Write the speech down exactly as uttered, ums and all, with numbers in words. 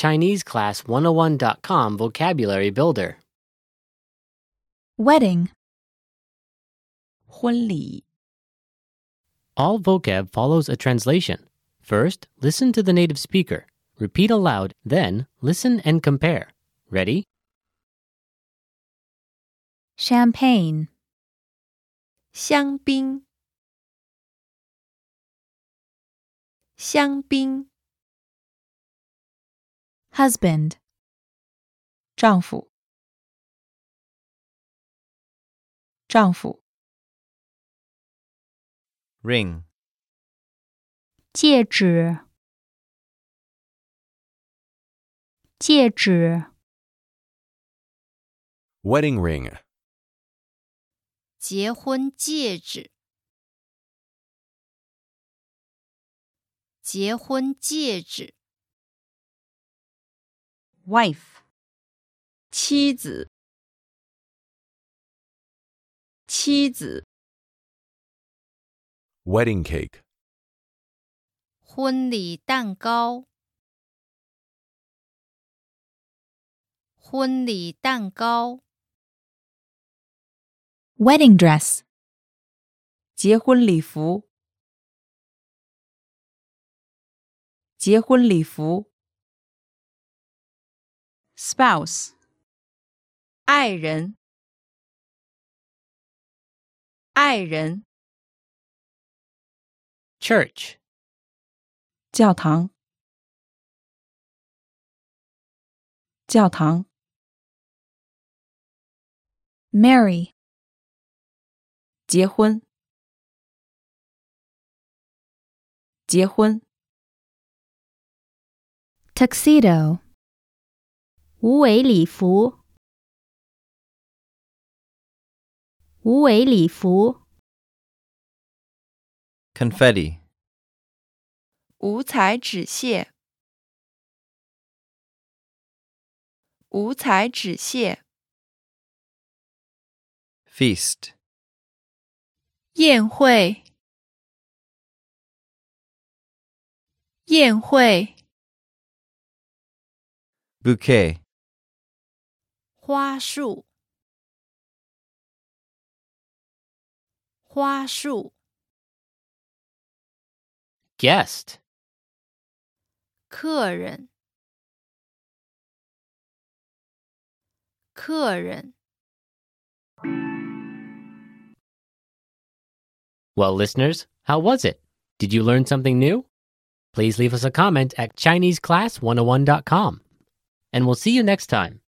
Chinese Class one oh one dot com Vocabulary Builder. Wedding. 婚礼 All vocab follows a translation. First, listen to the native speaker. Repeat aloud, then listen and compare. Ready? Champagne. 香槟香槟 Husband. 丈夫丈夫 Ring. 戒指。戒指。 Wedding ring. 结婚戒指，结婚戒指， Wife 妻子妻子 Wedding cake. 婚礼蛋糕，婚礼蛋糕， Wedding dress. 结婚礼服结婚礼服 Spouse 爱人爱人 Church. 教堂教堂 Marry. 结婚结婚 Tuxedo. 无尾礼服。无尾礼服。 Confetti. 五彩纸屑五彩纸屑 Feast. 宴会宴会 Bouquet. 花束，花束， Guest. 客人，客人。 Well, listeners, how was it? Did you learn something new? Please leave us a comment at Chinese Class one oh one dot com. And we'll see you next time.